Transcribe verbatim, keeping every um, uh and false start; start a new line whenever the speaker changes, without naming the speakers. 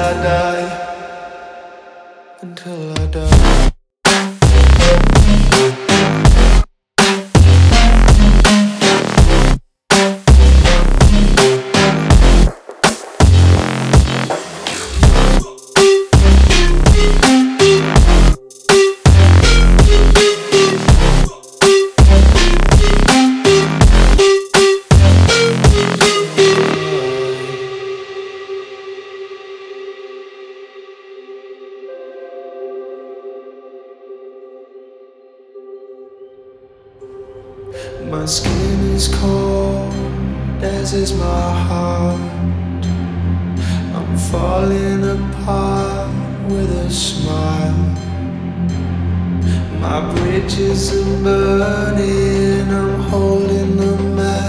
I die, until I die. My skin is cold, as is my heart. I'm falling apart with a smile. My bridges are burning, I'm holding them out.